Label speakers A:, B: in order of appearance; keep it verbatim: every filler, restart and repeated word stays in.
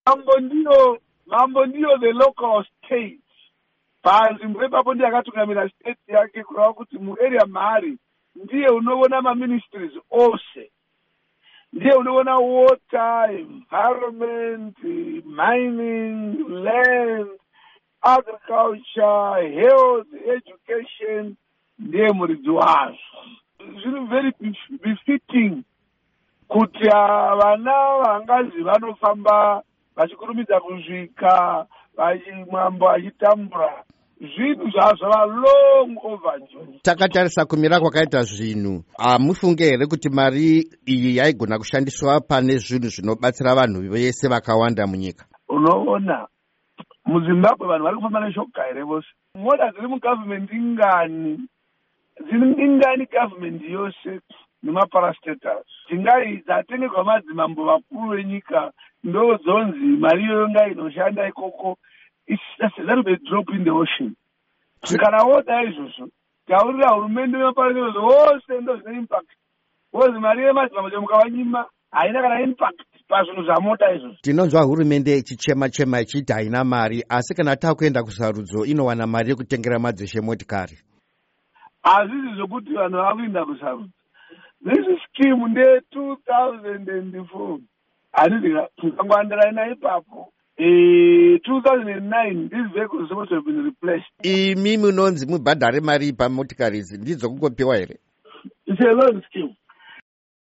A: mambo ndiyo mambo ndiyo the local state. Panzvimbo ipapo ndiye akatungamira state yake kureva kuti muarea maari ndiye unoona maministries ose, ndiye unoona water, environment, mining, land, agriculture, health, education, ndiye muridzi wazvo. Zviri very befitting kuti vana vangazi vanofamba vachikurumidza kusvika vachimwambo achitambura zvinhu zvazvava long overdue.
B: Takatarisa kumira kwakaita zvinhu, hamufunge here kuti mari iyi yaigona kushandiswa pane zvinhu zvinobatsira vanhu vese vakawanda munyika?
A: Unoona muZimbabwe vanhu vari kufamba neshoka here vose. Mota dziri mugovernment ingani, dziri ingani government yose nemaparastatus. Tingai dzatengegwa madzimambo vakuru venyika ndodzonzi mari iyoyo ngainoshanda ikoko. It's just a little bit drop in the ocean. Kana woda izvozvo taurira hurumende yemaparastatusi wose ndo zvine impact. Wozi mari yemadzimambo chemukavanyima haina kana impact pazvinhu zvamota izvozvo.
B: Tinonzwa hurumende ichichema chema ichiti haina mari, asi kana takuenda kusarudzo inowana mari yekutengera madzishe motikari.
A: Hazvizi zvokuti vanhu vakuenda kusarudzo. This scheme nde two thousand four. Handiti kangoandirana ipapo. Uh, two thousand nine, these vehicles are supposed to have been replaced.
B: Imi munonzi mubhadhare mari pamotikari idzi ndidzo kungopiwa here?
A: It's a loan scheme.